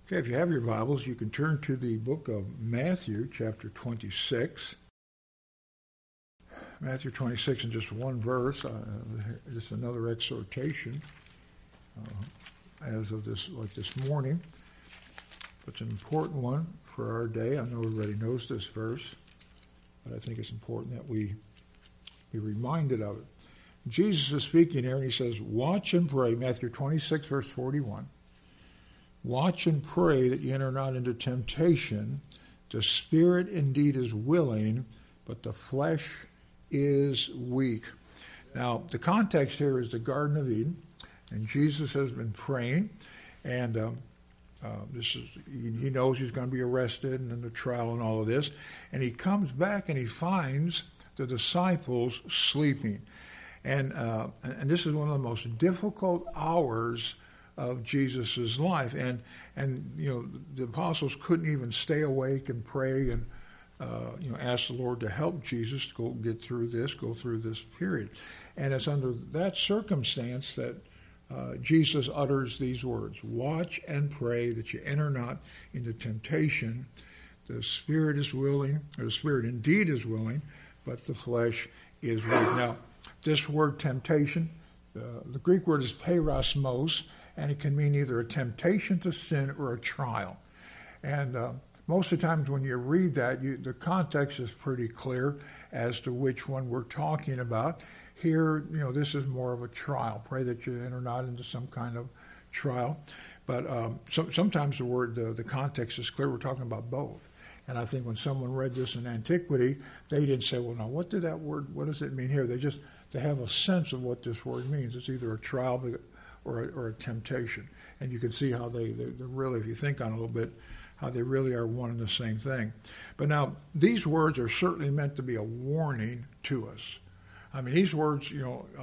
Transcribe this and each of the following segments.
Okay, if you have your Bibles, you can turn to the book of Matthew, chapter 26. Matthew 26 in just one verse, just another exhortation as of this morning. It's an important one for our day. I know everybody knows this verse, but I think it's important that we be reminded of it. Jesus is speaking here, and he says, watch and pray, Matthew 26, verse 41. Watch and pray that you enter not into temptation. The spirit indeed is willing, but the flesh is weak. Now, the context here is the Garden of Eden, and Jesus has been praying, and he knows he's going to be arrested and in the trial and all of this, and he comes back and he finds the disciples sleeping, and this is one of the most difficult hours of Jesus' life, and you know, the apostles couldn't even stay awake and pray and ask the Lord to help Jesus to go through this period. And it's under that circumstance that Jesus utters these words: watch and pray that you enter not into temptation. The spirit is willing, or the spirit indeed is willing, but the flesh is weak. Now, this word temptation, the Greek word is peirasmos, and it can mean either a temptation to sin or a trial. And most of the times when you read that, the context is pretty clear as to which one we're talking about. Here, this is more of a trial. Pray that you enter not into some kind of trial. But sometimes the context is clear. We're talking about both. And I think when someone read this in antiquity, they didn't say, well, now, what does it mean here? They have a sense of what this word means. It's either a trial or a temptation. And you can see how they really, if you think on it a little bit, how they really are one and the same thing. But now, these words are certainly meant to be a warning to us. I mean, these words,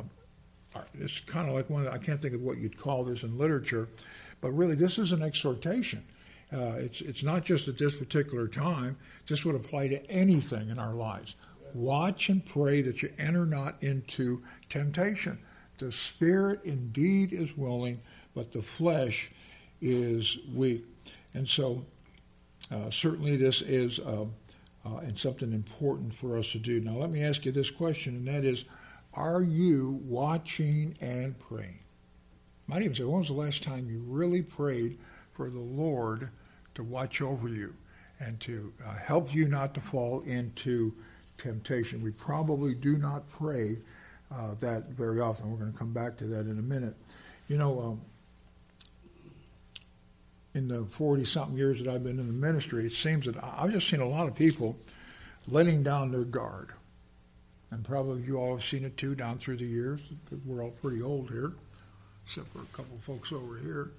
it's kind of like I can't think of what you'd call this in literature, but really this is an exhortation. It's not just at this particular time. This would apply to anything in our lives. Watch and pray that you enter not into temptation. The spirit indeed is willing, but the flesh is weak. And so certainly this is and something important for us to do. Now let me ask you this question, and that is, are you watching and praying? I might even say, when was the last time you really prayed for the Lord to watch over you and to help you not to fall into temptation? We probably do not pray that very often. We're going to come back to that in a minute. In the 40-something years that I've been in the ministry, it seems that I've just seen a lot of people letting down their guard. And probably you all have seen it too down through the years, because we're all pretty old here, except for a couple of folks over here.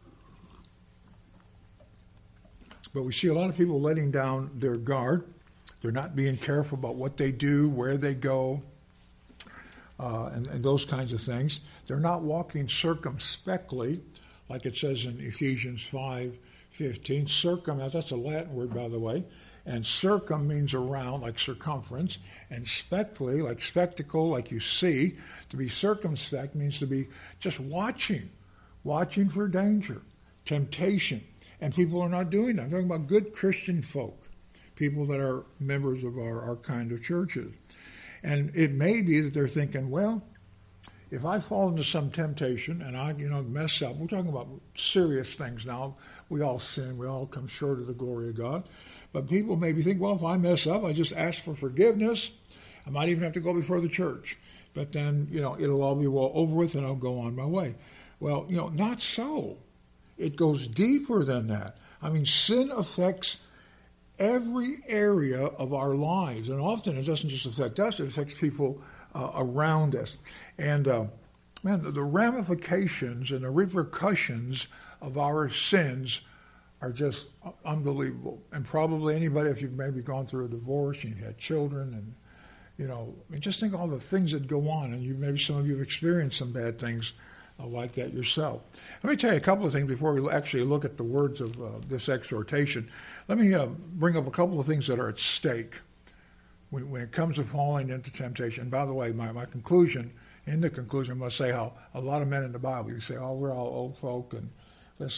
But we see a lot of people letting down their guard. They're not being careful about what they do, where they go, and those kinds of things. They're not walking circumspectly, like it says in Ephesians 5:15. Circum, that's a Latin word, by the way. And circum means around, like circumference. And spectally, like spectacle, like you see. To be circumspect means to be just watching for danger, temptation. And people are not doing that. I'm talking about good Christian folk, people that are members of our kind of churches. And it may be that they're thinking, well, if I fall into some temptation and I, mess up, we're talking about serious things now. We all sin. We all come short of the glory of God. But people maybe think, well, if I mess up, I just ask for forgiveness. I might even have to go before the church. But then, it'll all be well over with and I'll go on my way. Well, not so. It goes deeper than that. I mean, sin affects every area of our lives. And often it doesn't just affect us, it affects people around us. And, the ramifications and the repercussions of our sins are just unbelievable. And probably anybody, if you've maybe gone through a divorce and you've had children and, just think of all the things that go on. And maybe some of you have experienced some bad things like that yourself. Let me tell you a couple of things before we actually look at the words of this exhortation. Let me bring up a couple of things that are at stake when it comes to falling into temptation. And by the way, my conclusion, I'm going to say how a lot of men in the Bible, you say, oh, we're all old folk, and listen,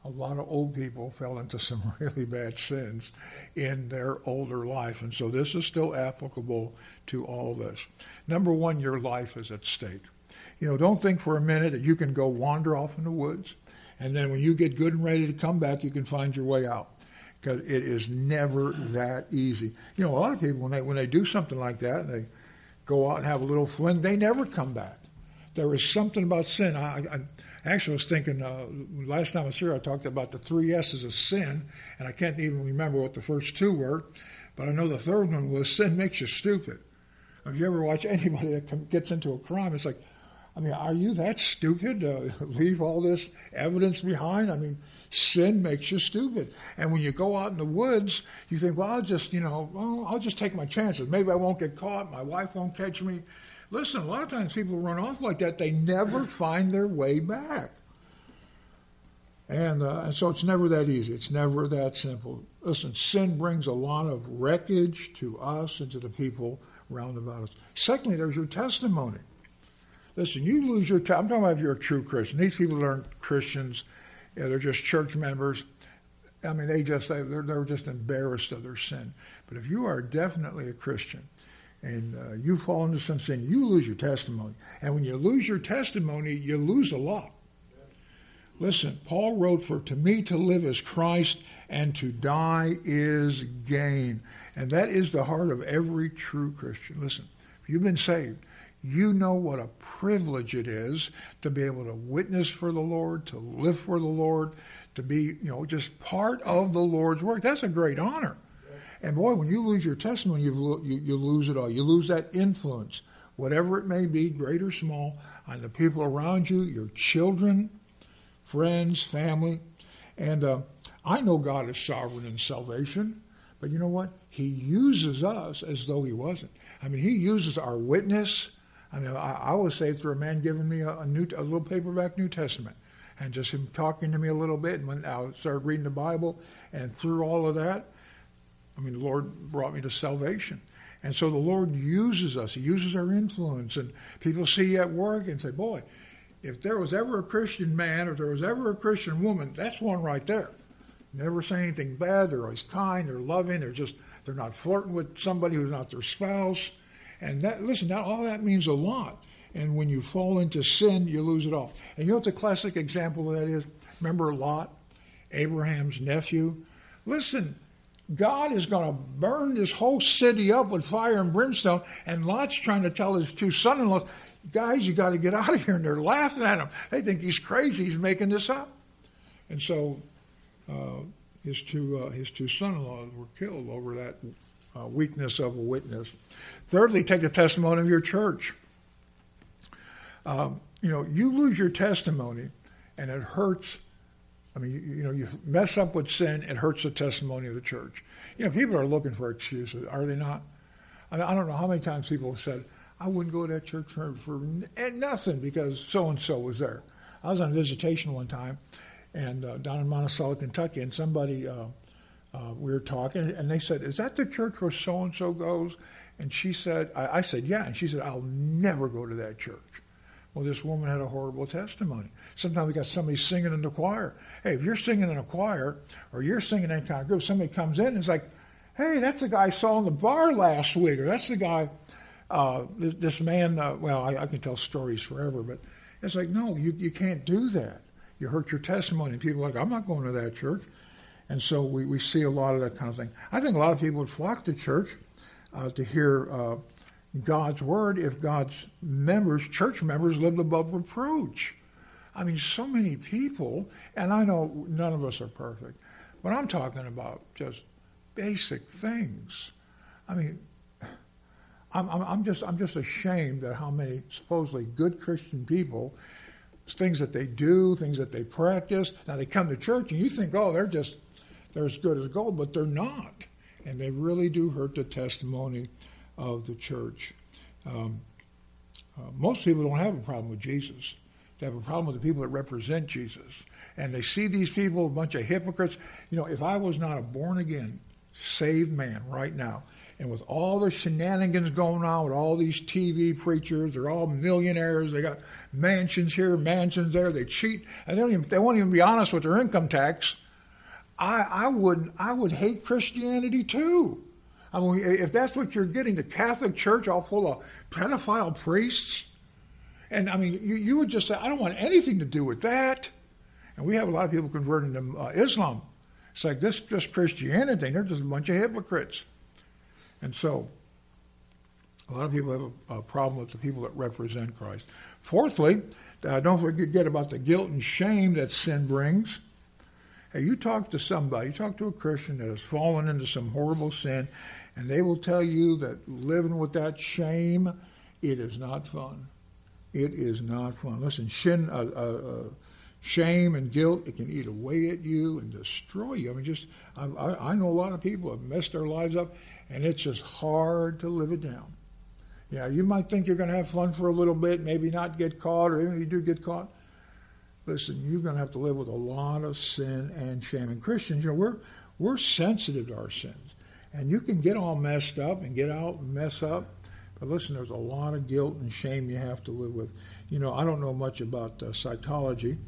a lot of old people fell into some really bad sins in their older life. And so this is still applicable to all of us. Number one, your life is at stake. Don't think for a minute that you can go wander off in the woods, and then when you get good and ready to come back, you can find your way out. Because it is never that easy. A lot of people, when they do something like that, and they go out and have a little fling, they never come back. There is something about sin. I actually was thinking, last time I was here, I talked about the 3 S's of sin, and I can't even remember what the first 2 were, but I know the third one was sin makes you stupid. If you ever watch anybody that gets into a crime, it's like, are you that stupid to leave all this evidence behind? Sin makes you stupid. And when you go out in the woods, you think, well, I'll just take my chances. Maybe I won't get caught. My wife won't catch me. Listen, a lot of times people run off like that. They never find their way back. And so it's never that easy. It's never that simple. Listen, sin brings a lot of wreckage to us and to the people round about us. Secondly, there's your testimony. Listen, you lose your I'm talking about if you're a true Christian. These people aren't Christians. They're just church members. They're just embarrassed of their sin. But if you are definitely a Christian and you fall into some sin, you lose your testimony. And when you lose your testimony, you lose a lot. Listen, Paul wrote, "For to me to live is Christ, and to die is gain." And that is the heart of every true Christian. Listen, if you've been saved, you know what a privilege it is to be able to witness for the Lord, to live for the Lord, to be, just part of the Lord's work. That's a great honor. And boy, when you lose your testimony, you lose it all. You lose that influence, whatever it may be, great or small, on the people around you, your children, friends, family. And I know God is sovereign in salvation, but you know what? He uses us as though he wasn't. He uses our witness. I was saved through a man giving me a little paperback New Testament, and just him talking to me a little bit. And when I started reading the Bible, and through all of that, the Lord brought me to salvation. And so the Lord uses us. He uses our influence. And people see you at work and say, boy, if there was ever a Christian man or there was ever a Christian woman, that's one right there. Never say anything bad. They're always kind. They're loving. They're not flirting with somebody who's not their spouse. And all that means a lot. And when you fall into sin, you lose it all. And you know what the classic example of that is? Remember Lot, Abraham's nephew? Listen, God is going to burn this whole city up with fire and brimstone, and Lot's trying to tell his 2 son-in-laws, guys, you got to get out of here. And they're laughing at him. They think he's crazy. He's making this up. And so his two son-in-laws were killed over that weakness of a witness. Thirdly, take the testimony of your church. You lose your testimony, and it hurts. You mess up with sin, it hurts the testimony of the church. People are looking for excuses, are they not? I don't know how many times people have said, I wouldn't go to that church for nothing because so-and-so was there. I was on visitation one time, and down in Monticello, Kentucky, and somebody, we were talking, and they said, is that the church where so-and-so goes? And she said, I said, yeah. And she said, I'll never go to that church. Well, this woman had a horrible testimony. Sometimes we got somebody singing in the choir. Hey, if you're singing in a choir or you're singing in that kind of group, somebody comes in and is like, hey, that's the guy I saw in the bar last week, or that's the guy, this man, I can tell stories forever, but it's like, no, you can't do that. You hurt your testimony. People are like, I'm not going to that church. And so we see a lot of that kind of thing. I think a lot of people would flock to church to hear God's word if God's church members, lived above reproach. So many people, and I know none of us are perfect, but I'm talking about just basic things. I'm just ashamed at how many supposedly good Christian people, things that they do, things that they practice. Now they come to church and you think, oh, they're as good as gold, but they're not, and they really do hurt the testimony of the church. Most people don't have a problem with Jesus. They have a problem with the people that represent Jesus. And they see these people, a bunch of hypocrites. If I was not a born-again, saved man right now, And with all the shenanigans going on with all these TV preachers, they're all millionaires. They got mansions here, mansions there. They cheat, and they won't even be honest with their income tax. I would hate Christianity too. I mean, if that's what you're getting, the Catholic Church all full of pedophile priests, and I mean, you would just say, I don't want anything to do with that. And we have a lot of people converting to Islam. It's like this just Christianity thing. They're just a bunch of hypocrites. And so, a lot of people have a problem with the people that represent Christ. Fourthly, don't forget about the guilt and shame that sin brings. Hey, you talk to somebody, you talk to a Christian that has fallen into some horrible sin, and they will tell you that living with that shame, it is not fun. It is not fun. Listen, shame and guilt, it can eat away at you and destroy you. I mean, I know a lot of people have messed their lives up, and it's just hard to live it down. Yeah, you might think you're going to have fun for a little bit, maybe not get caught, or even if you do get caught. Listen, you're going to have to live with a lot of sin and shame. And Christians, we're sensitive to our sins. And you can get all messed up and get out and mess up. But listen, there's a lot of guilt and shame you have to live with. I don't know much about psychology.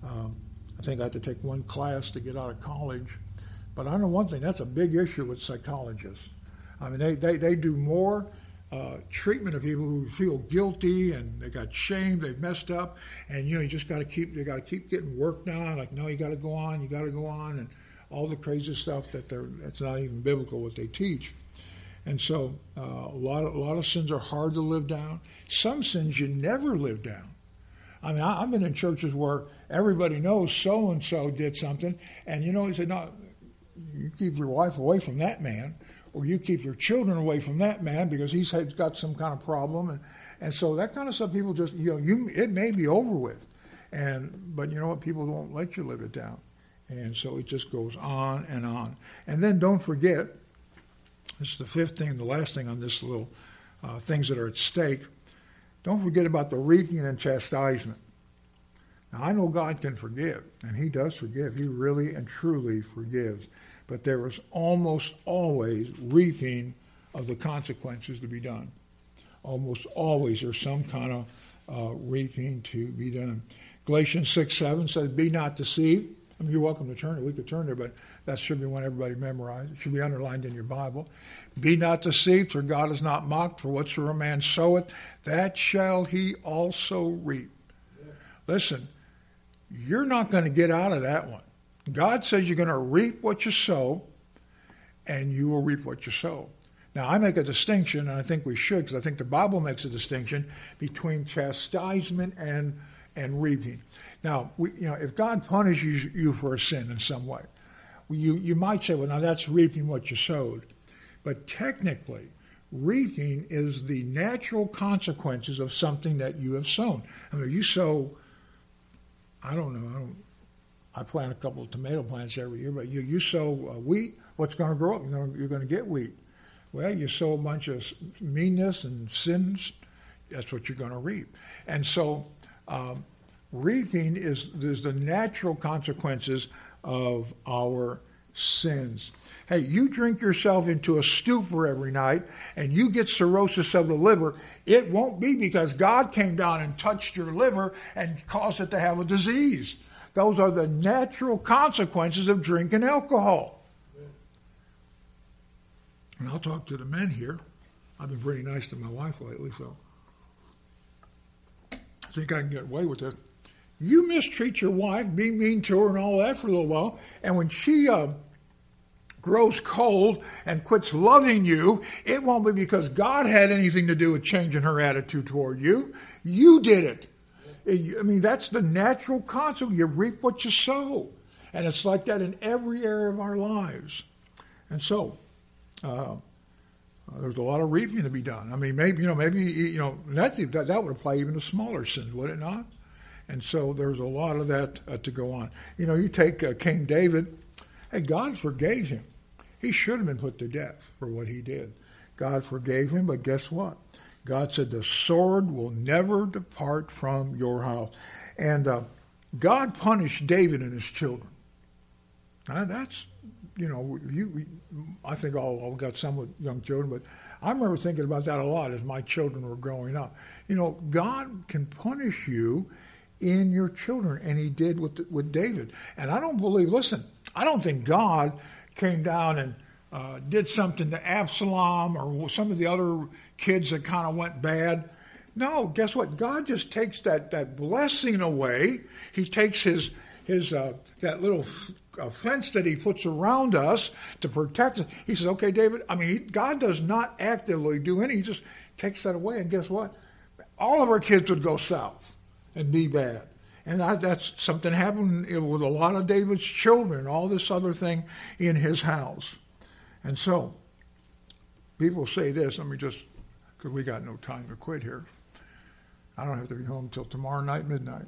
I think I had to take one class to get out of college. But I know one thing, that's a big issue with psychologists. I mean, they do more treatment of people who feel guilty and they got shamed, they've messed up, and you just got to keep getting worked on. Like, no, you got to go on, and all the crazy stuff that's not even biblical what they teach. And so a lot of sins are hard to live down. Some sins you never live down. I mean, I've been in churches where everybody knows so and so did something, and he said, no, you keep your wife away from that man. Or you keep your children away from that man because he's got some kind of problem. And so that kind of stuff, people just, it may be over with. But you know what? People won't let you live it down. And so it just goes on and on. And then don't forget, this is the fifth thing, the last thing on this little things that are at stake. Don't forget about the reaping and chastisement. Now, I know God can forgive, and he does forgive. He really and truly forgives. But there is almost always reaping of the consequences to be done. Almost always there's some kind of reaping to be done. Galatians 6:7 says, be not deceived. I mean, you're welcome to turn it. We could turn there, but that should be one everybody memorized. It should be underlined in your Bible. Be not deceived, for God is not mocked. For whatsoever a man soweth, that shall he also reap. Yeah. Listen, you're not going to get out of that one. God says you're going to reap what you sow, and you will reap what you sow. Now, I make a distinction, and I think we should, because I think the Bible makes a distinction between chastisement and reaping. Now, if God punishes you for a sin in some way, you might say, well, now that's reaping what you sowed. But technically, reaping is the natural consequences of something that you have sown. I mean, you sow, I plant a couple of tomato plants every year, but you sow wheat, what's going to grow up? You're going to get wheat. Well, you sow a bunch of meanness and sins, that's what you're going to reap. And so reaping is the natural consequences of our sins. Hey, you drink yourself into a stupor every night and you get cirrhosis of the liver, it won't be because God came down and touched your liver and caused it to have a disease. Those are the natural consequences of drinking alcohol. And I'll talk to the men here. I've been pretty nice to my wife lately, so I think I can get away with this. You mistreat your wife, be mean to her and all that for a little while, and when she grows cold and quits loving you, it won't be because God had anything to do with changing her attitude toward you. You did it. I mean, that's the natural consequence. You reap what you sow. And it's like that in every area of our lives. And so, there's a lot of reaping to be done. I mean, maybe that would apply even to smaller sins, would it not? And so there's a lot of that to go on. You take King David. Hey, God forgave him. He should have been put to death for what he did. God forgave him, but guess what? God said, the sword will never depart from your house. And God punished David and his children. That's, I think all got some with young children, but I remember thinking about that a lot as my children were growing up. God can punish you in your children, and he did with David. And I don't think God came down and did something to Absalom or some of the other kids that kind of went bad. No, guess what? God just takes that blessing away. He takes his that little fence that he puts around us to protect us. He says, okay, David, God does not actively do anything. He just takes that away. And guess what? All of our kids would go south and be bad. And that's something happened with a lot of David's children, all this other thing in his house. And so, people say this, because we got no time to quit here. I don't have to be home until tomorrow night, midnight.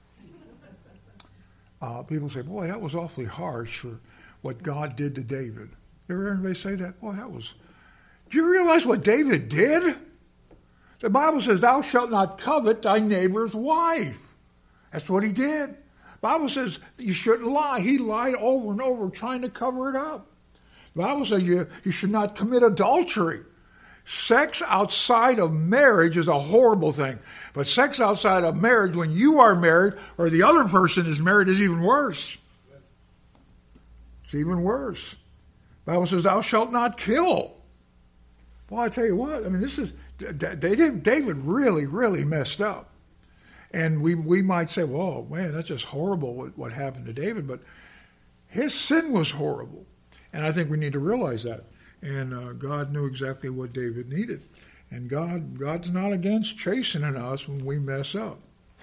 People say, boy, that was awfully harsh for what God did to David. You ever hear anybody say that? Boy, do you realize what David did? The Bible says, thou shalt not covet thy neighbor's wife. That's what he did. The Bible says you shouldn't lie. He lied over and over trying to cover it up. The Bible says you should not commit adultery. Sex outside of marriage is a horrible thing. But sex outside of marriage, when you are married or the other person is married, is even worse. It's even worse. The Bible says, thou shalt not kill. Well, I tell you what, David really, really messed up. And we might say, well, man, that's just horrible what happened to David. But his sin was horrible. And I think we need to realize that. And God knew exactly what David needed. And God's not against chastening us when we mess up.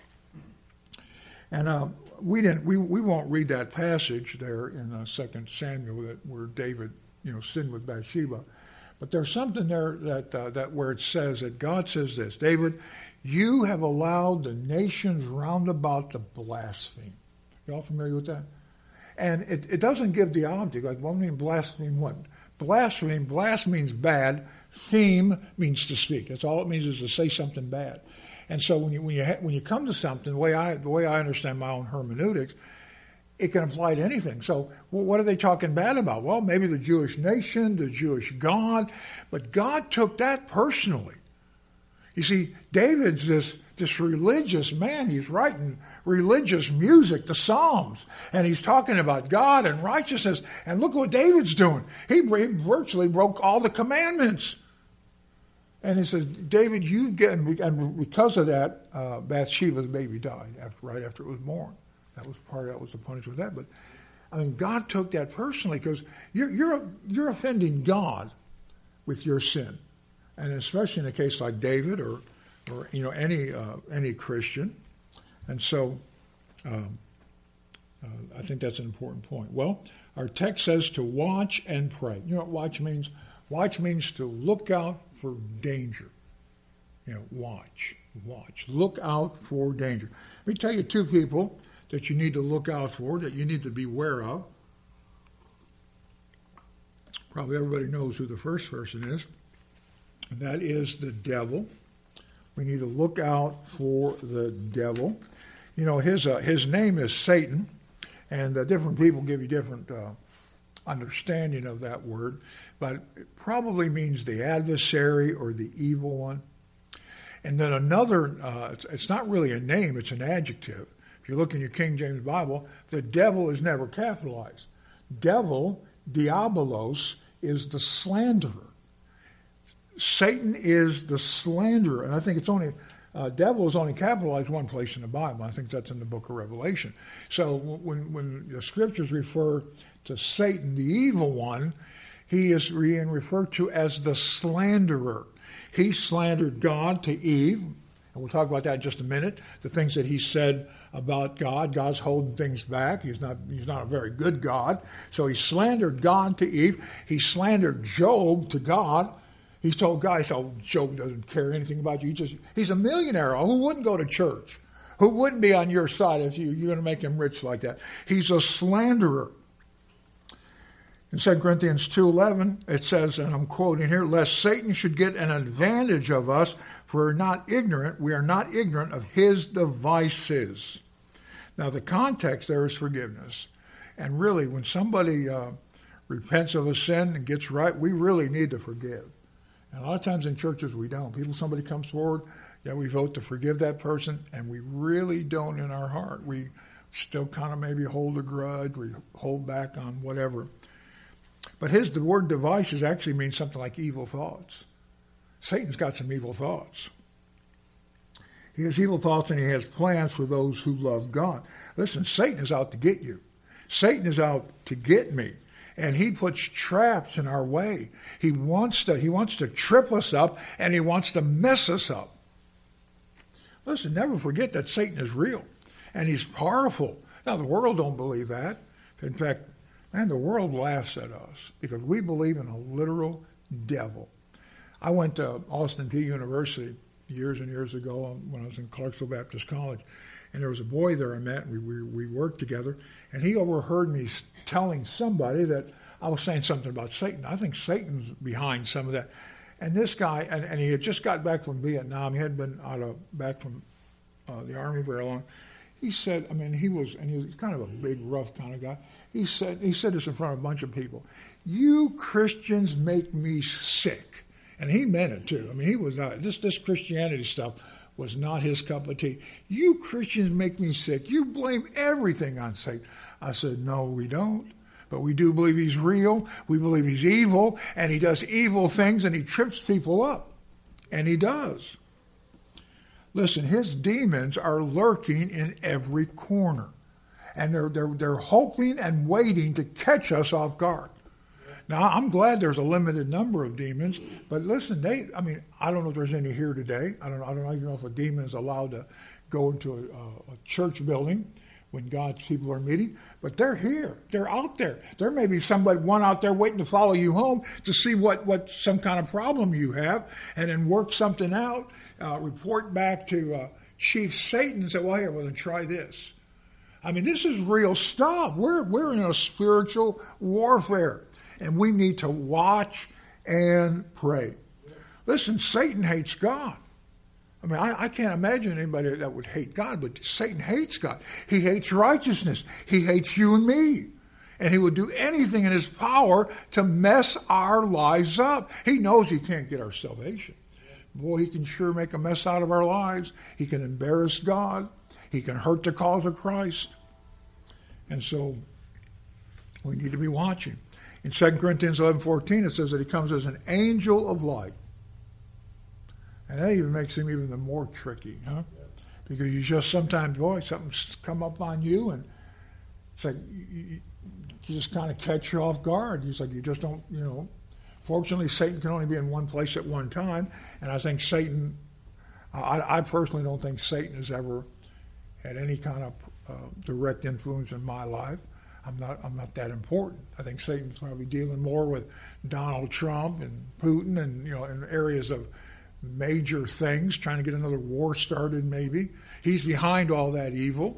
And we won't read that passage there in 2 Samuel where David sinned with Bathsheba. But there's something there that where it says that God says this, David, you have allowed the nations round about to blaspheme. You all familiar with that? And it doesn't give the object. Like, what do you mean blaspheme what? Blaspheme, blast means bad. Theme means to speak. That's all it means, is to say something bad. And so when you come to something, the way I understand my own hermeneutics, it can apply to anything. So what are they talking bad about? Well, maybe the Jewish nation, the Jewish God, but God took that personally. You see, David's this religious man. He's writing religious music, the Psalms, and he's talking about God and righteousness. And look what David's doing. He virtually broke all the commandments. And he says, David, and because of that, Bathsheba, the baby, died right after it was born. That was the punishment of that. But God took that personally, because you're offending God with your sin, and especially in a case like David or any Christian. And so I think that's an important point. Well, our text says to watch and pray. You know what watch means? Watch means to look out for danger. Watch. Look out for danger. Let me tell you two people that you need to look out for, that you need to beware of. Probably everybody knows who the first person is, and that is the devil. We need to look out for the devil. His name is Satan, and different people give you different understanding of that word, but it probably means the adversary or the evil one. And then another, it's not really a name, it's an adjective. If you look in your King James Bible, the devil is never capitalized. Devil, diabolos, is the slanderer. Satan is the slanderer, and I think it's only devil is only capitalized one place in the Bible. I think that's in the book of Revelation. So when the scriptures refer to Satan, the evil one, he is being referred to as the slanderer. He slandered God to Eve, and we'll talk about that in just a minute. The things that he said about God, God's holding things back. He's not a very good God. So he slandered God to Eve. He slandered Job to God. He told God, Job doesn't care anything about you. He's a millionaire. Who wouldn't go to church? Who wouldn't be on your side if you're going to make him rich like that? He's a slanderer. In 2 Corinthians 2:11, it says, and I'm quoting here, lest Satan should get an advantage of us, for we are not ignorant of his devices. Now, the context there is forgiveness. And really, when somebody repents of a sin and gets right, we really need to forgive. And a lot of times in churches we don't. Somebody comes forward, we vote to forgive that person, and we really don't in our heart. We still kind of maybe hold a grudge, we hold back on whatever. But the word devices actually means something like evil thoughts. Satan's got some evil thoughts. He has evil thoughts and he has plans for those who love God. Listen, Satan is out to get you. Satan is out to get me. And he puts traps in our way. He wants to trip us up, and he wants to mess us up. Listen, never forget that Satan is real, and he's powerful. Now, the world don't believe that. In fact, the world laughs at us because we believe in a literal devil. I went to Austin Peay University years and years ago when I was in Clarksville Baptist College, and there was a boy there I met, and we worked together, and he overheard me telling somebody that I was saying something about Satan. I think Satan's behind some of that. And this guy, and he had just got back from Vietnam. He hadn't been back from the Army very long. He said, he was kind of a big, rough kind of guy. He said this in front of a bunch of people. You Christians make me sick. And he meant it too. He was not, this Christianity stuff was not his cup of tea. You Christians make me sick. You blame everything on Satan. I said, no, we don't. But we do believe he's real. We believe he's evil, and he does evil things, and he trips people up. And he does. Listen, his demons are lurking in every corner. And they're hoping and waiting to catch us off guard. Now, I'm glad there's a limited number of demons, but listen, I don't know if there's any here today. I don't even know if a demon is allowed to go into a church building when God's people are meeting, but they're here. They're out there. There may be one out there waiting to follow you home to see what some kind of problem you have, and then work something out, report back to Chief Satan and say, well, then try this. This is real stuff. We're in a spiritual warfare. And we need to watch and pray. Listen, Satan hates God. I can't imagine anybody that would hate God, but Satan hates God. He hates righteousness. He hates you and me. And he would do anything in his power to mess our lives up. He knows he can't get our salvation. Boy, he can sure make a mess out of our lives. He can embarrass God. He can hurt the cause of Christ. And so we need to be watching. In 2 Corinthians 11:14, it says that he comes as an angel of light. And that even makes him even more tricky, huh? Because you just sometimes, something's come up on you, and it's like you just kind of catch you off guard. It's like you just don't, Fortunately, Satan can only be in one place at one time, and I think Satan, I personally don't think Satan has ever had any kind of direct influence in my life. I'm not that important. I think Satan's probably dealing more with Donald Trump and Putin and in areas of major things, trying to get another war started maybe. He's behind all that evil.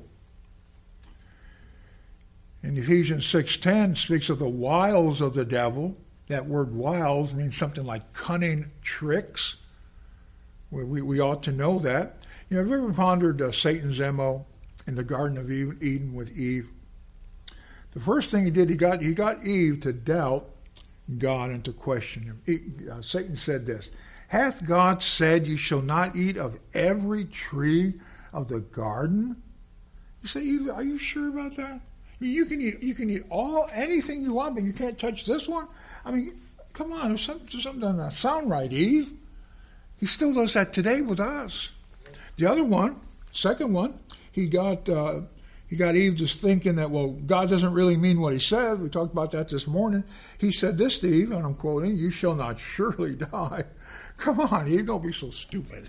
And Ephesians 6:10 speaks of the wiles of the devil. That word wiles means something like cunning tricks. We ought to know that. Have you ever pondered Satan's MO in the Garden of Eden with Eve? The first thing he did, he got Eve to doubt God and to question him. Satan said this, hath God said you shall not eat of every tree of the garden? He said, Eve, are you sure about that? You can eat anything you want, but you can't touch this one? Come on, something doesn't sound right, Eve. He still does that today with us. The other one, second one, he got Eve just thinking that, God doesn't really mean what he says. We talked about that this morning. He said this to Eve, and I'm quoting, you shall not surely die. Come on, Eve, don't be so stupid.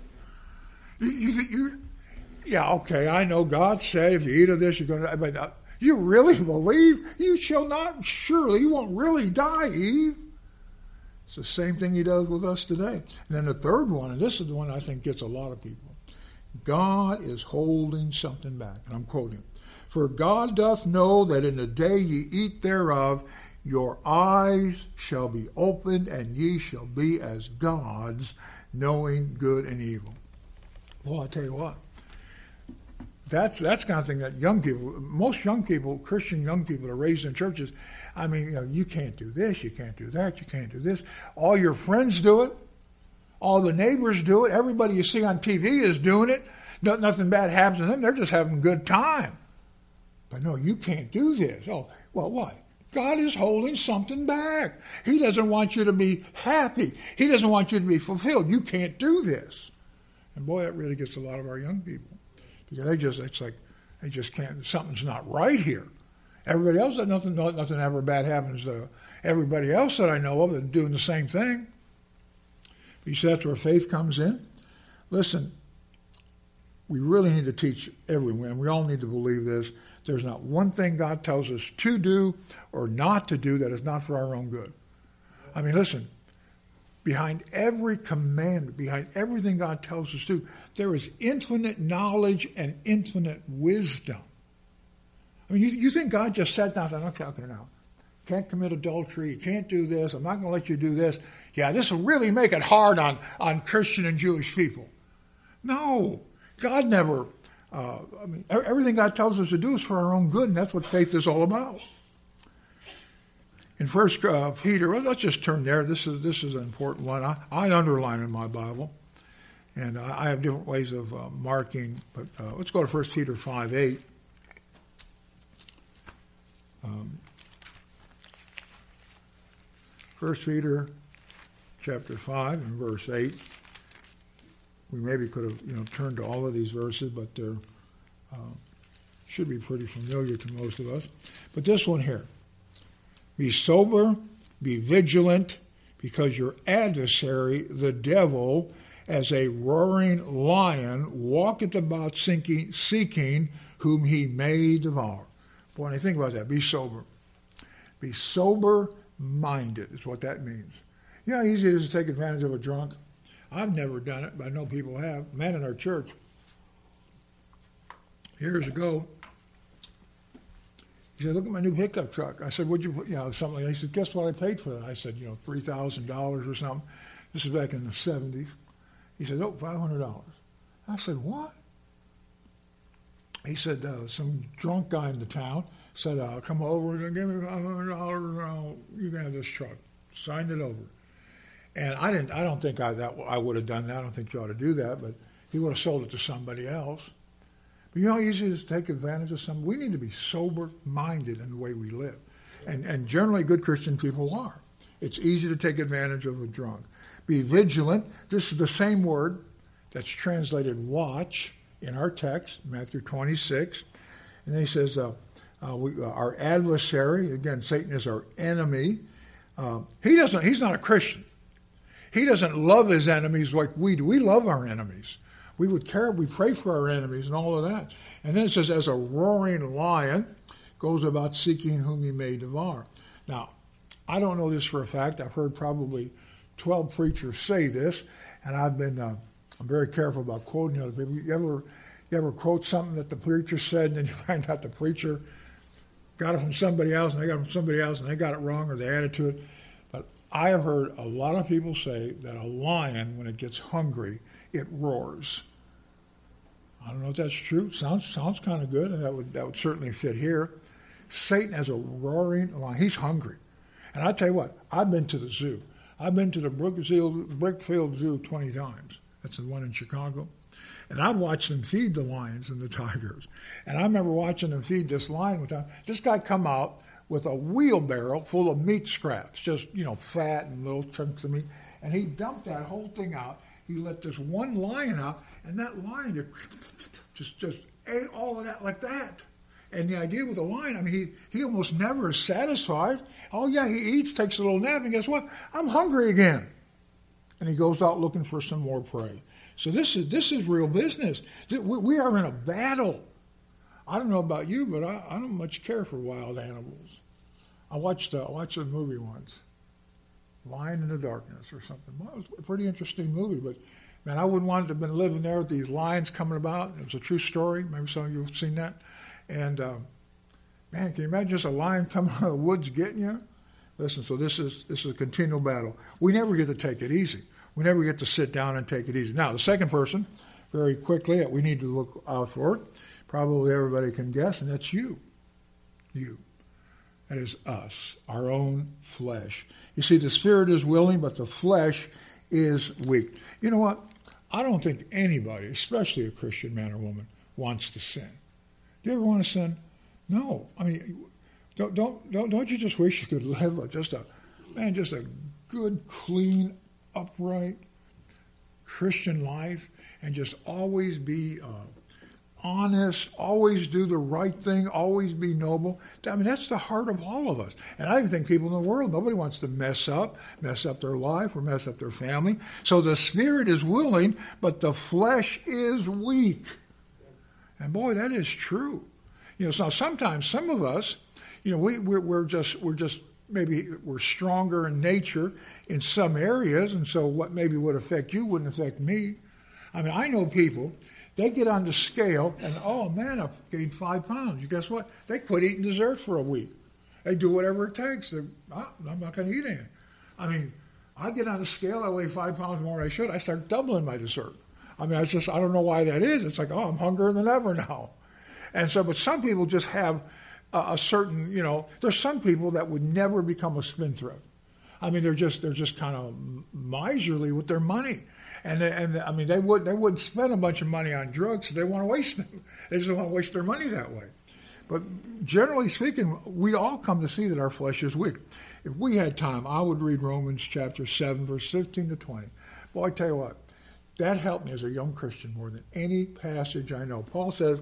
Okay, I know God said if you eat of this, you're going to die. But you really believe you shall not surely, you won't really die, Eve. It's the same thing he does with us today. And then the third one, and this is the one I think gets a lot of people. God is holding something back. And I'm quoting, for God doth know that in the day ye eat thereof, your eyes shall be opened, and ye shall be as gods, knowing good and evil. Well, I tell you what, That's the kind of thing that most young people, Christian young people are raised in churches. I mean, you can't do this, you can't do that, you can't do this. All your friends do it. All the neighbors do it. Everybody you see on TV is doing it. Nothing bad happens to them. They're just having a good time. But no, you can't do this. Oh, well, why? God is holding something back. He doesn't want you to be happy. He doesn't want you to be fulfilled. You can't do this. And boy, that really gets a lot of our young people. Because they just can't, something's not right here. Everybody else, nothing ever bad happens to everybody else that I know of that's doing the same thing. You see, that's where faith comes in. Listen, we really need to teach everyone, and we all need to believe this. There's not one thing God tells us to do or not to do that is not for our own good. I mean, listen, behind every commandment, behind everything God tells us to do, there is infinite knowledge and infinite wisdom. I mean, you think God just sat down and said, okay, now, can't commit adultery, you can't do this, I'm not going to let you do this. Yeah, this will really make it hard on Christian and Jewish people. No, God never, everything God tells us to do is for our own good, and that's what faith is all about. In 1 Peter, let's just turn there. This is an important one. I underline in my Bible, and I have different ways of marking, but let's go to 1 Peter 5:8. 1 Peter chapter 5 and verse 8. We maybe could have turned to all of these verses, but they're should be pretty familiar to most of us. But this one here. Be sober, be vigilant, because your adversary, the devil, as a roaring lion, walketh about seeking whom he may devour. Boy, when I think about that, be sober. Be sober-minded is what that means. You know how easy it is to take advantage of a drunk? I've never done it, but I know people have. A man in our church, years ago, he said, look at my new pickup truck. I said, what'd you put, something like that. He said, guess what I paid for that? I said, $3,000 or something. This is back in the 70s. He said, $500. I said, what? He said, some drunk guy in the town said, come over and give me $500 you can have this truck. Signed it over. And I don't think I would have done that. I don't think you ought to do that, but he would have sold it to somebody else. But you know how easy it is to take advantage of something? We need to be sober-minded in the way we live. And generally good Christian people are. It's easy to take advantage of a drunk. Be vigilant. This is the same word that's translated watch in our text, Matthew 26. And then he says, our adversary, again, Satan is our enemy. He's not a Christian. He doesn't love his enemies like we do. We love our enemies. We pray for our enemies and all of that. And then it says, as a roaring lion goes about seeking whom he may devour. Now, I don't know this for a fact. I've heard probably 12 preachers say this, and I'm very careful about quoting other people. You ever quote something that the preacher said, and then you find out the preacher got it from somebody else, and they got it from somebody else, and they got it wrong, or they added to it. But I have heard a lot of people say that a lion, when it gets hungry, it roars. I don't know if that's true. Sounds kind of good, and that would certainly fit here. Satan has a roaring lion. He's hungry. And I tell you what, I've been to the zoo. I've been to the Brookfield Zoo 20 times. That's the one in Chicago. And I've watched them feed the lions and the tigers. And I remember watching them feed this lion one time. This guy come out with a wheelbarrow full of meat scraps, just, fat and little chunks of meat. And he dumped that whole thing out. He let this one lion out, and that lion just ate all of that like that. And the idea with a lion, he almost never is satisfied. Oh, yeah, he eats, takes a little nap, and guess what? I'm hungry again. And he goes out looking for some more prey. So this is real business. We are in a battle. I don't know about you, but I don't much care for wild animals. I watched a movie once, Lion in the Darkness or something. Well, it was a pretty interesting movie, but man, I wouldn't want to have been living there with these lions coming about. It was a true story. Maybe some of you have seen that. And man, can you imagine just a lion coming out of the woods getting you? Listen, so this is a continual battle. We never get to take it easy. We never get to sit down and take it easy. Now, the second person, very quickly, that we need to look out for, probably everybody can guess, and that's you. You. That is us, our own flesh. You see, the spirit is willing, but the flesh is weak. You know what? I don't think anybody, especially a Christian man or woman, wants to sin. Do you ever want to sin? No. I mean, don't you just wish you could live just a good, clean, upright Christian life and just always be honest, always do the right thing, always be noble? I mean, that's the heart of all of us. And I even think people in the world, nobody wants to mess up their life or mess up their family. So the spirit is willing, but the flesh is weak. And boy, that is true. So sometimes some of us, we're just maybe we're stronger in nature in some areas, and so what maybe would affect you wouldn't affect me. I mean, I know people, they get on the scale and, oh man, I've gained 5 pounds. You guess what? They quit eating dessert for a week. They do whatever it takes. I'm not going to eat anything. I mean, I get on the scale, I weigh 5 pounds more than I should. I start doubling my dessert. I mean, I don't know why that is. It's like, oh, I'm hungrier than ever now. And so, but some people just have a certain, there's some people that would never become a spendthrift. I mean, they're just kind of miserly with their money. And I mean, they wouldn't spend a bunch of money on drugs, so they want to waste them. They just don't want to waste their money that way. But generally speaking, we all come to see that our flesh is weak. If we had time, I would read Romans chapter 7, verse 15 to 20. Boy, I tell you what, that helped me as a young Christian more than any passage I know. Paul says,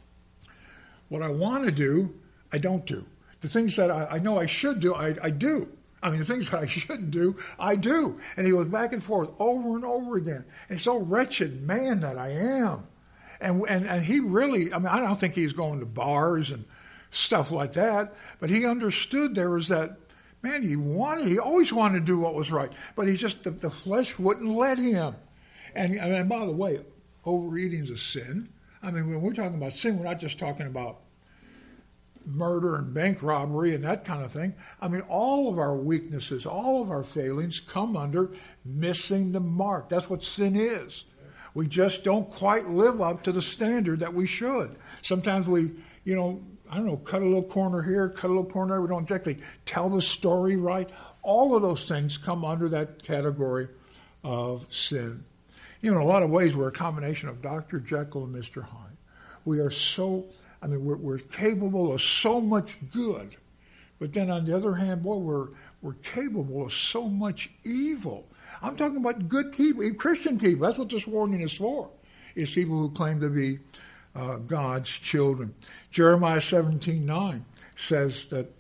what I want to do, I don't do. The things that I know I should do, I do. I mean, the things that I shouldn't do, I do. And he goes back and forth over and over again. And so wretched man that I am. And he really, I mean, I don't think he's going to bars and stuff like that, but he understood there was that, man, he always wanted to do what was right, but the flesh wouldn't let him. And by the way, overeating is a sin. I mean, when we're talking about sin, we're not just talking about murder and bank robbery and that kind of thing. I mean, all of our weaknesses, all of our failings come under missing the mark. That's what sin is. We just don't quite live up to the standard that we should. Sometimes we, cut a little corner here, cut a little corner there. We don't exactly tell the story right. All of those things come under that category of sin. In a lot of ways, we're a combination of Dr. Jekyll and Mr. Hyde. We are we're capable of so much good, but then on the other hand, boy, we're capable of so much evil. I'm talking about good people, Christian people. That's what this warning is for, is people who claim to be God's children. Jeremiah 17:9 says that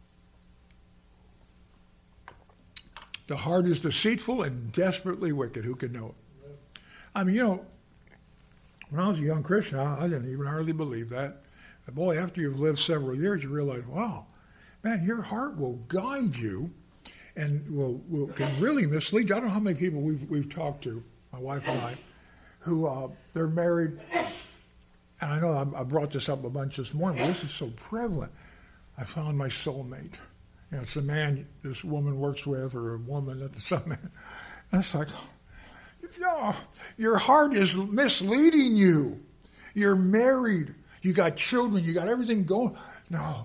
the heart is deceitful and desperately wicked. Who can know it? I mean, when I was a young Christian, I didn't even hardly believe that. But boy, after you've lived several years, you realize, wow, man, your heart will guide you and can really mislead you. I don't know how many people we've talked to, my wife and I, who they're married. And I know I brought this up a bunch this morning, but this is so prevalent. I found my soulmate. It's the man this woman works with, or a woman that's some man. And it's like, your heart is misleading you. You're married. You got children. You got everything going. No,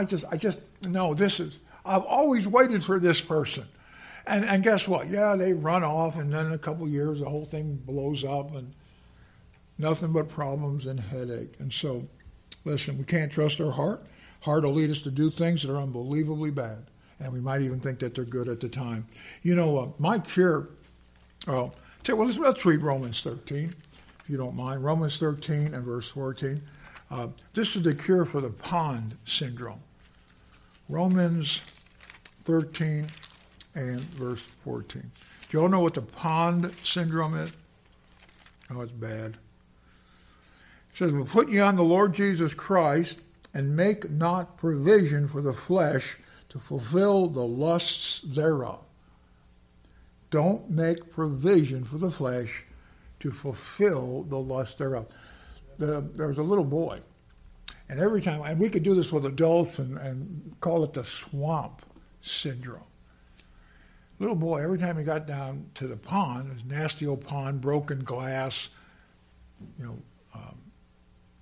I've always waited for this person. And guess what? Yeah, they run off, and then in a couple of years, the whole thing blows up, and nothing but problems and headache. And so, listen, we can't trust our heart. Heart will lead us to do things that are unbelievably bad. And we might even think that they're good at the time. My cure, let's read Romans 13, if you don't mind. Romans 13 and verse 14. This is the cure for the pond syndrome. Romans 13 and verse 14. Do you all know what the pond syndrome is? Oh, it's bad. It says, "But put ye on the Lord Jesus Christ, and make not provision for the flesh to fulfill the lusts thereof." Don't make provision for the flesh to fulfill the lust thereof. There was a little boy, and every time, and we could do this with adults and call it the swamp syndrome. Little boy, every time he got down to the pond, this nasty old pond, broken glass,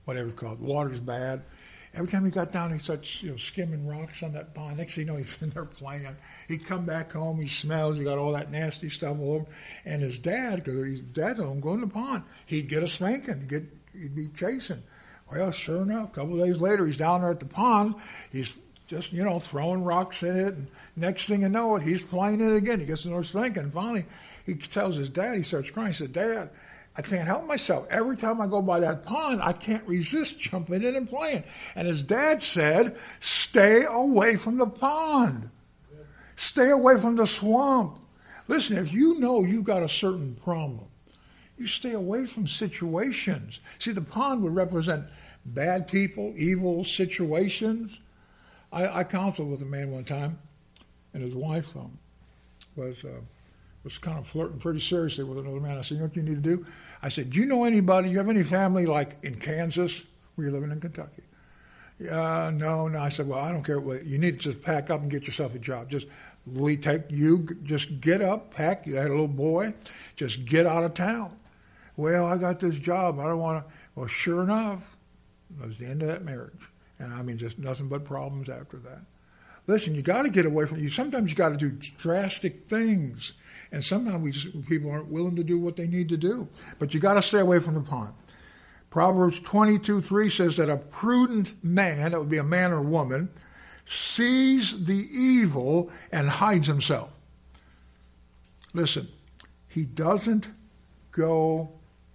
whatever it's called. The water's bad. Every time he got down, he started skimming rocks on that pond. Next thing you know, he's in there playing. He'd come back home, he smells, he got all that nasty stuff all over. And his dad, because his dad don't go in the pond, he'd get a spanking, he'd be chasing. Well, sure enough, a couple of days later, he's down there at the pond. He's just, throwing rocks in it. And next thing you know it, he's playing it again. He gets another spanking. And finally, he tells his dad, he starts crying. He said, Dad, I can't help myself. Every time I go by that pond, I can't resist jumping in and playing. And his dad said, stay away from the pond. Stay away from the swamp. Listen, if you know you've got a certain problem, you stay away from situations. See, the pond would represent bad people, evil situations. I counseled with a man one time, and his wife was kind of flirting pretty seriously with another man. I said, you know what you need to do? I said, do you know anybody, you have any family like in Kansas where you're living in Kentucky? No. I said, well, I don't care. You need to just pack up and get yourself a job. Just get up, pack. You had a little boy. Just get out of town. Well, I got this job. I don't want to. Well, sure enough, it was the end of that marriage. And I mean, just nothing but problems after that. Listen, you got to get away from you. Sometimes you got to do drastic things. And sometimes people aren't willing to do what they need to do. But you got to stay away from the pond. Proverbs 22:3 says that a prudent man, that would be a man or woman, sees the evil and hides himself. Listen, he doesn't go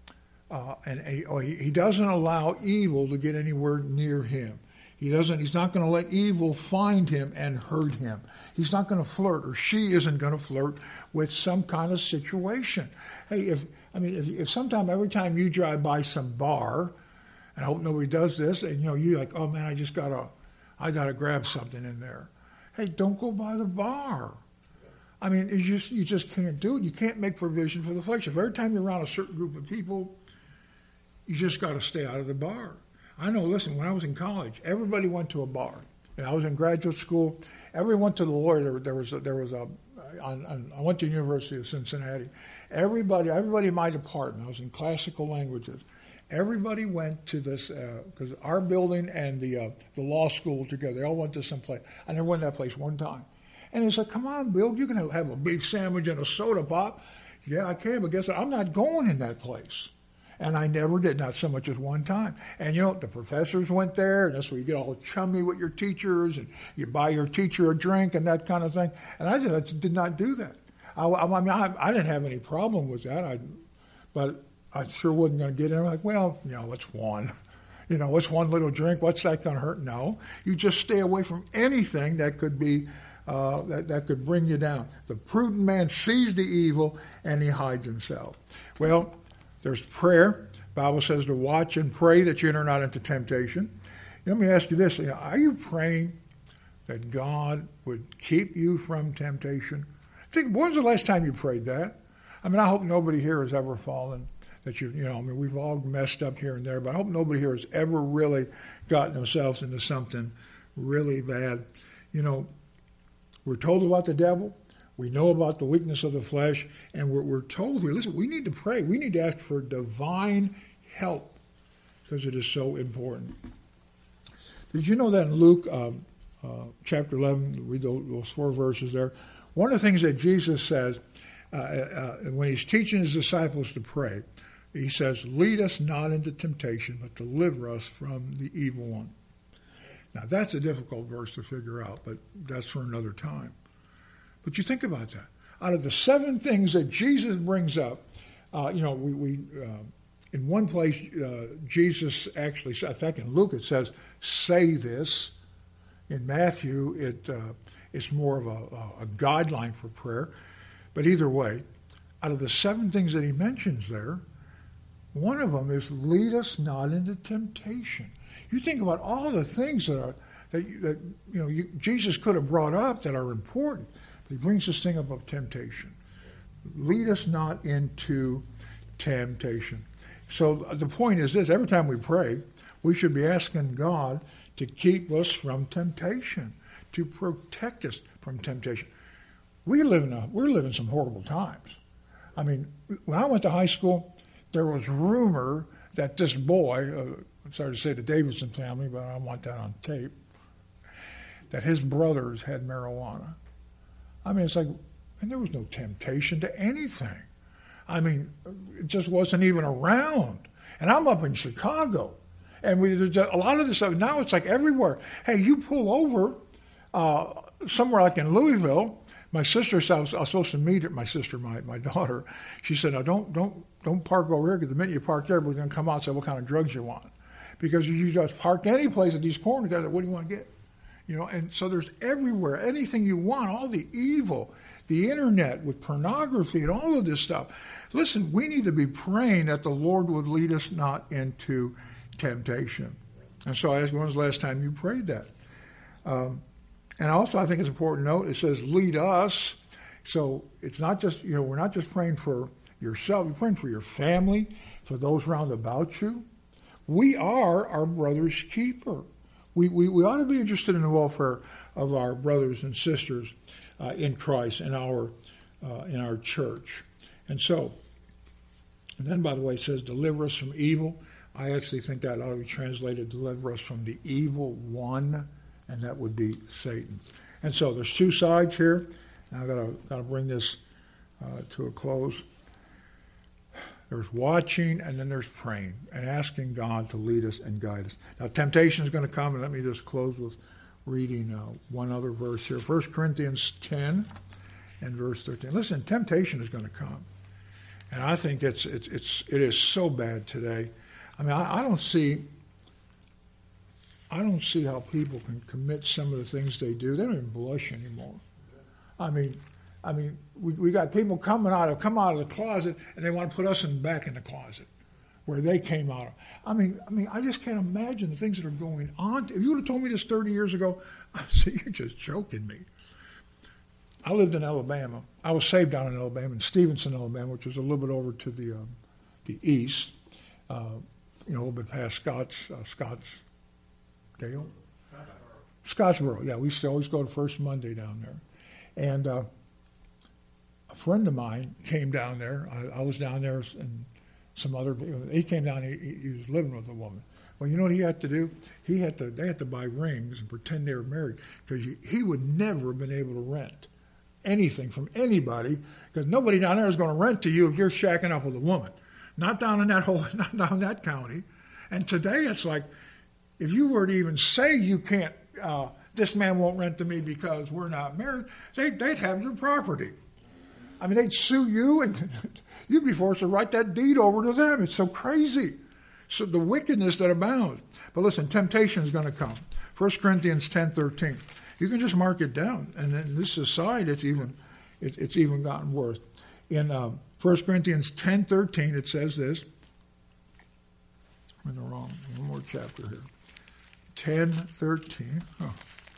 he doesn't allow evil to get anywhere near him. He's not going to let evil find him and hurt him. He's not going to flirt, or she isn't going to flirt with some kind of situation. Hey, if sometime every time you drive by some bar, and I hope nobody does this, and you're like, oh man, I gotta grab something in there. Hey, don't go by the bar. I mean, you just can't do it. You can't make provision for the flesh. If every time you're around a certain group of people, you just got to stay out of the bar. I know, listen, when I was in college, everybody went to a bar. And I was in graduate school. Everyone went to the lawyer. I went to the University of Cincinnati. Everybody in my department, I was in classical languages. Everybody went to this, because our building and the law school together, they all went to some place. I never went to that place one time. And he said, come on, Bill, you can have a beef sandwich and a soda pop. Yeah, I can, but guess what? I'm not going in that place. And I never did, not so much as one time. And the professors went there, and that's where you get all chummy with your teachers, and you buy your teacher a drink and that kind of thing. And I just did not do that. I didn't have any problem with that, but I sure wasn't going to get in. I'm like, well, what's one? What's one little drink? What's that going to hurt? No. You just stay away from anything that could be, that could bring you down. The prudent man sees the evil, and he hides himself. Well, there's prayer. The Bible says to watch and pray that you enter not into temptation. Let me ask you this. Are you praying that God would keep you from temptation? Think, when's the last time you prayed that? I mean, I hope nobody here has ever fallen. We've all messed up here and there, but I hope nobody here has ever really gotten themselves into something really bad. We're told about the devil. We know about the weakness of the flesh, and we're told here, listen, we need to pray. We need to ask for divine help because it is so important. Did you know that in Luke chapter 11, read those 4 verses there, one of the things that Jesus says when he's teaching his disciples to pray, he says, lead us not into temptation, but deliver us from the evil one. Now, that's a difficult verse to figure out, but that's for another time. But you think about that. Out of the 7 things that Jesus brings up, in one place, Jesus actually, I think in Luke it says, say this. In Matthew, it's more of a guideline for prayer. But either way, out of the 7 things that he mentions there, one of them is lead us not into temptation. You think about all the things that Jesus could have brought up that are important. But he brings this thing up of temptation. Lead us not into temptation. So the point is this: every time we pray, we should be asking God to keep us from temptation, to protect us from temptation. We're living some horrible times. I mean, when I went to high school, there was rumor that this boy, I'm sorry to say the Davidson family, but I don't want that on tape, that his brothers had marijuana. I mean, it's like, and there was no temptation to anything. I mean, it just wasn't even around. And I'm up in Chicago, and a lot of this stuff, now it's like everywhere. Hey, you pull over somewhere like in Louisville. My sister said I was supposed to meet her. My sister, my daughter, she said, "No, don't park over here, because the minute you park there, we're going to come out and say what kind of drugs you want, because you just park any place at these corners. Guys, what do you want to get?" You know, and so there's everywhere, anything you want, all the evil, the internet with pornography and all of this stuff. Listen, we need to be praying that the Lord would lead us not into temptation. And so I asked, when was the last time you prayed that? And also, I think it's important to note, it says, lead us. So it's not just, we're not just praying for yourself. We're praying for your family, for those round about you. We are our brother's keeper. We ought to be interested in the welfare of our brothers and sisters in Christ, in our church. And then, by the way, it says, deliver us from evil. I actually think that ought to be translated, deliver us from the evil one, and that would be Satan. And so there's two sides here. Now I've got to bring this to a close. There's watching, and then there's praying and asking God to lead us and guide us. Now, temptation is going to come, and let me just close with reading one other verse here. 1 Corinthians 10 and verse 13. Listen, temptation is going to come. And I think it is so bad today. I mean, I don't see how people can commit some of the things they do. They don't even blush anymore. I mean, we got people come out of the closet, and they want to put us back in the closet where they came out of. I mean, I just can't imagine the things that are going on. If you would have told me this 30 years ago, I'd say, you're just joking me. I lived in Alabama. I was saved down in Alabama, in Stevenson, Alabama, which is a little bit over to the east, a little bit past Scottsboro. Yeah, we used to always go to First Monday down there. And a friend of mine came down there. I was down there, and some other people. He came down. He was living with a woman. Well, you know what he had to do? They had to buy rings and pretend they were married, because he would never have been able to rent anything from anybody, because nobody down there is going to rent to you if you're shacking up with a woman. Not down in that county. And today it's like, if you were to even say you can't, this man won't rent to me because we're not married, they'd have your property. I mean, they'd sue you, and you'd be forced to write that deed over to them. It's so crazy. So the wickedness that abounds. But listen, temptation is going to come. 1 Corinthians 10:13. You can just mark it down. And in this society, it's even gotten worse. In 1 Corinthians 10:13, it says this. I'm in the wrong, one more chapter here. 10:13. Oh.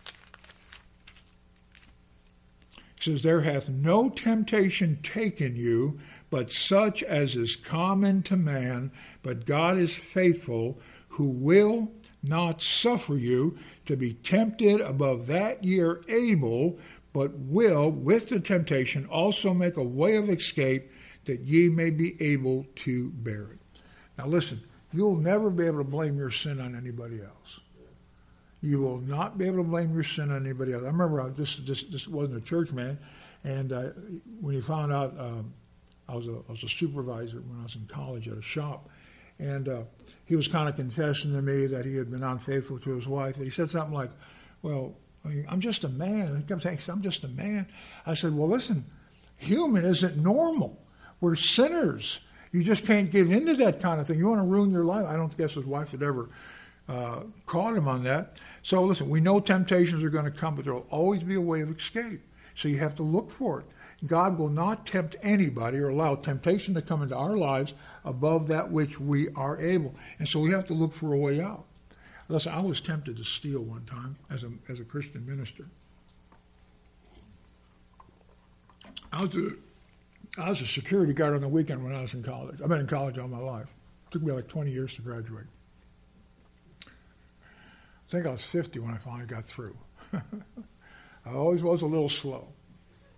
It says, there hath no temptation taken you, but such as is common to man. But God is faithful, who will not suffer you to be tempted above that ye are able, but will, with the temptation, also make a way of escape, that ye may be able to bear it. Now listen, you'll never be able to blame your sin on anybody else. You will not be able to blame your sin on anybody else. I remember this wasn't a church man, and when he found out, I was a supervisor when I was in college at a shop, and he was kind of confessing to me that he had been unfaithful to his wife. And he said something like, well, I'm just a man. He kept saying, I'm just a man. I said, well, listen, human isn't normal. We're sinners. You just can't give into that kind of thing. You want to ruin your life. I don't guess his wife had ever caught him on that. So listen, we know temptations are going to come, but there will always be a way of escape. So you have to look for it. God will not tempt anybody or allow temptation to come into our lives above that which we are able. And so we have to look for a way out. Listen, I was tempted to steal one time as a Christian minister. I was a security guard on the weekend when I was in college. I've been in college all my life. It took me like 20 years to graduate. I think I was 50 when I finally got through. I always was a little slow.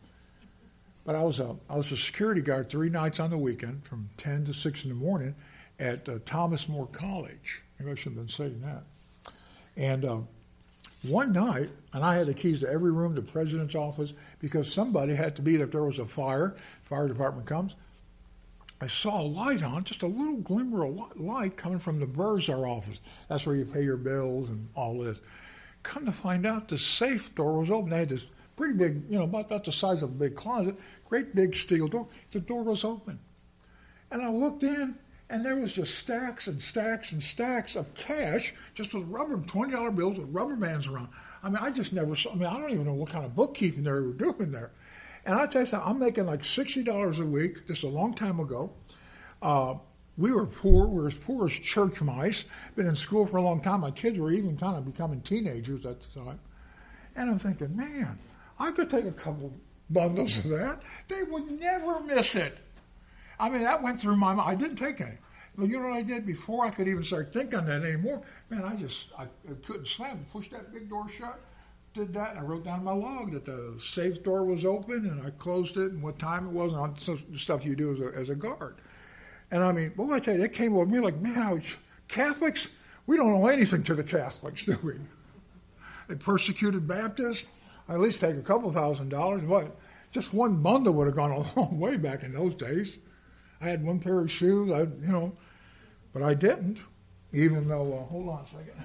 But I was a security guard 3 nights on the weekend from 10 to 6 in the morning, at Thomas More College. Maybe I shouldn't have been saying that. And one night, and I had the keys to every room, the president's office, because somebody had to be there if there was a fire. Fire department comes. I saw a light on, just a little glimmer of light coming from the Burzar office. That's where you pay your bills and all this. Come to find out, the safe door was open. They had this pretty big, about the size of a big closet, great big steel door. The door was open. And I looked in, and there was just stacks and stacks and stacks of cash, just with rubber, $20 bills with rubber bands around. I mean, I just never saw, I don't even know what kind of bookkeeping they were doing there. And I tell you something, I'm making like $60 a week, just a long time ago. We were poor. We were as poor as church mice. Been in school for a long time. My kids were even kind of becoming teenagers at the time. And I'm thinking, man, I could take a couple bundles of that. They would never miss it. I mean, that went through my mind. I didn't take any. But you know what I did before I could even start thinking on that anymore? Man, I couldn't slam it. Pushed that big door shut. Did that, and I wrote down in my log that the safe door was open, and I closed it, and what time it was, and all the stuff you do as a guard. And I mean, boy, I tell you, it came over me like, man, Catholics, we don't owe anything to the Catholics, do we? They persecuted Baptists. I at least take a couple $1,000. But just one bundle would have gone a long way back in those days. I had one pair of shoes, but I didn't, even though, hold on a second.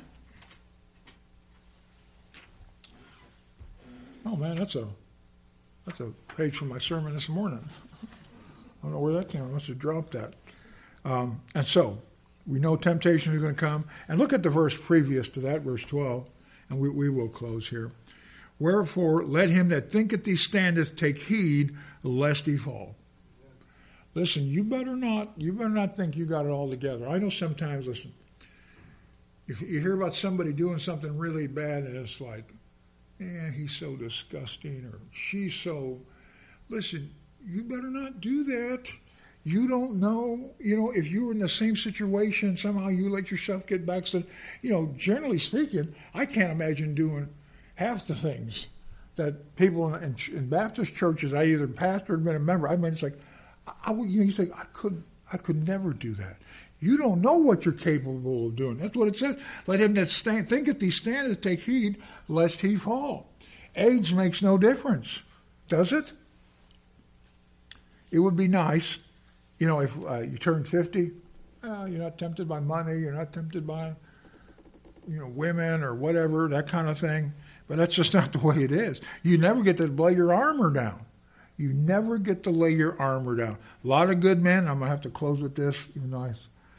Oh, man, that's a page from my sermon this morning. I don't know where that came from. I must have dropped that. And so, we know temptations are going to come. And look at the verse previous to that, verse 12, and we will close here. Wherefore, let him that thinketh he standeth take heed, lest he fall. Listen, you better not think you got it all together. I know sometimes, listen, if you hear about somebody doing something really bad and it's like, he's so disgusting, or she's so, listen, you better not do that. You don't know, if you were in the same situation, somehow you let yourself get backslid. Generally speaking, I can't imagine doing half the things that people in Baptist churches, I either pastored or been a member, I mean, it's like, you think, I could never do that. You don't know what you're capable of doing. That's what it says. Let him that thinketh he standeth take heed, lest he fall. Age makes no difference, does it? It would be nice, if you turn 50, you're not tempted by money, you're not tempted by, women or whatever, that kind of thing. But that's just not the way it is. You never get to lay your armor down. You never get to lay your armor down. A lot of good men, I'm going to have to close with this, even though I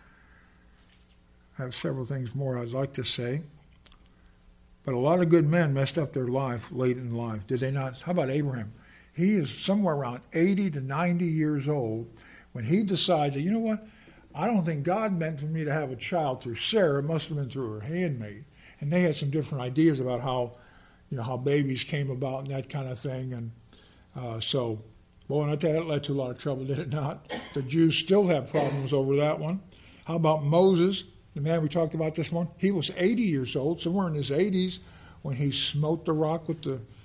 have several things more I'd like to say. But a lot of good men messed up their life late in life. Did they not? How about Abraham? He is somewhere around 80 to 90 years old when he decided, you know what? I don't think God meant for me to have a child through Sarah. It must have been through her handmaid. And they had some different ideas about how babies came about and that kind of thing. And and I tell you, that led to a lot of trouble, did it not? The Jews still have problems over that one. How about Moses, the man we talked about this morning? He was 80 years old, somewhere in his 80s, when he smote the rock with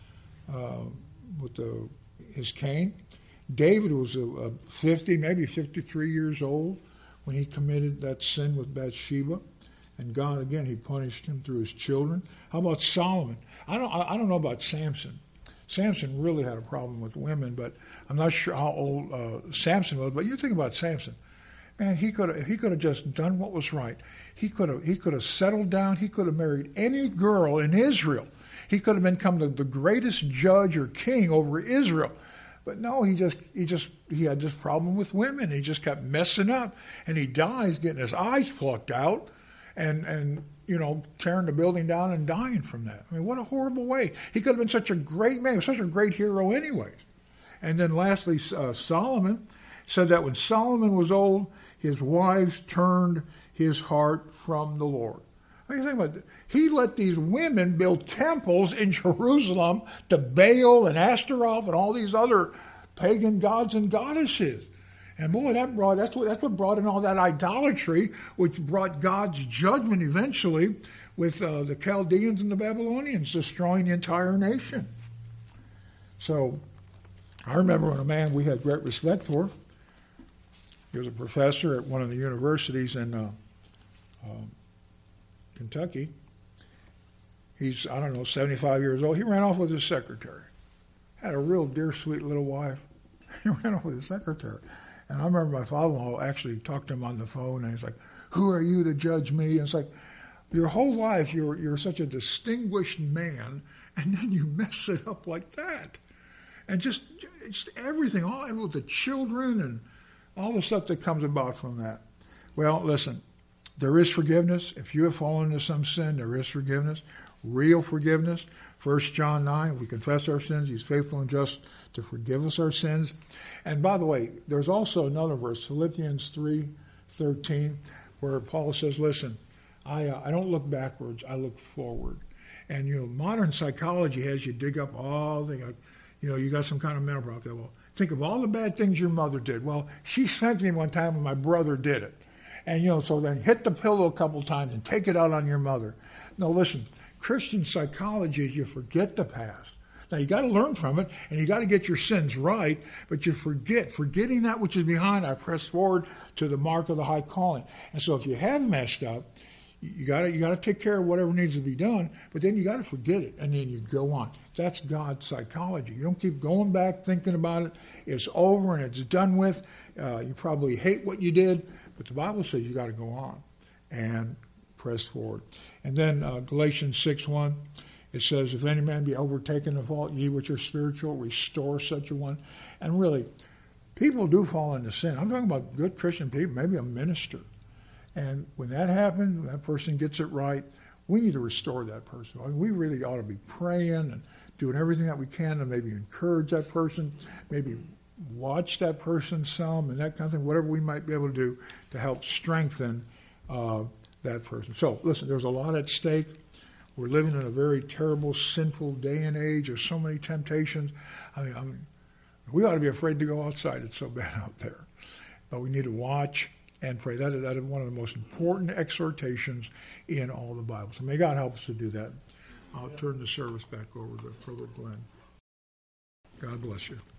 his cane. David was 50, maybe 53 years old when he committed that sin with Bathsheba. And God, again, he punished him through his children. How about Solomon? I don't know about Samson. Samson really had a problem with women, but I'm not sure how old Samson was. But you think about Samson. Man, he could have just done what was right. He could have settled down. He could have married any girl in Israel. He could have become the greatest judge or king over Israel. But no, he had this problem with women. He just kept messing up, and he dies getting his eyes plucked out, and tearing the building down and dying from that. I mean, what a horrible way. He could have been such a great man, such a great hero anyways. And then lastly, Solomon said that when Solomon was old, his wives turned his heart from the Lord. I mean, think about it. He let these women build temples in Jerusalem to Baal and Ashtaroth and all these other pagan gods and goddesses. And boy, that's what brought in all that idolatry, which brought God's judgment eventually with the Chaldeans and the Babylonians destroying the entire nation. So I remember when a man we had great respect for, He was a professor at one of the universities in Kentucky. He's, 75 years old. He ran off with his secretary. Had a real dear, sweet little wife. He ran off with his secretary. And I remember my father-in-law actually talked to him on the phone, and he's like, "Who are you to judge me?" And it's like, your whole life you're such a distinguished man, and then you mess it up like that. And just everything, all with the children and all the stuff that comes about from that. Well, listen, there is forgiveness. If you have fallen into some sin, there is forgiveness, real forgiveness. 1 John 9, if we confess our sins, he's faithful and just to forgive us our sins. And by the way, there's also another verse, Philippians 3:13, where Paul says, listen, I don't look backwards, I look forward. And, modern psychology has you dig up all the, you got some kind of mental problem. Okay, well, think of all the bad things your mother did. Well, she spanked me one time when my brother did it. And, so then hit the pillow a couple times and take it out on your mother. No, listen, Christian psychology is you forget the past. Now, you got to learn from it, and you got to get your sins right, but you forgetting that which is behind, I press forward to the mark of the high calling. And so if you have messed up, you got to take care of whatever needs to be done, but then you got to forget it, and then you go on. That's God's psychology. You don't keep going back thinking about it. It's over and it's done with. You probably hate what you did, but the Bible says you got to go on and press forward. And then Galatians 6:1, it says, if any man be overtaken in fault, ye which are spiritual, restore such a one. And really, people do fall into sin. I'm talking about good Christian people, maybe a minister. And when that happens, when that person gets it right, we need to restore that person. I mean, we really ought to be praying and doing everything that we can to maybe encourage that person, maybe watch that person some and that kind of thing, whatever we might be able to do to help strengthen that person. So, listen, there's a lot at stake. We're living in a very terrible, sinful day and age. There's so many temptations. I mean, we ought to be afraid to go outside. It's so bad out there. But we need to watch and pray. That is one of the most important exhortations in all the Bible. So may God help us to do that. I'll turn the service back over to Brother Glenn. God bless you.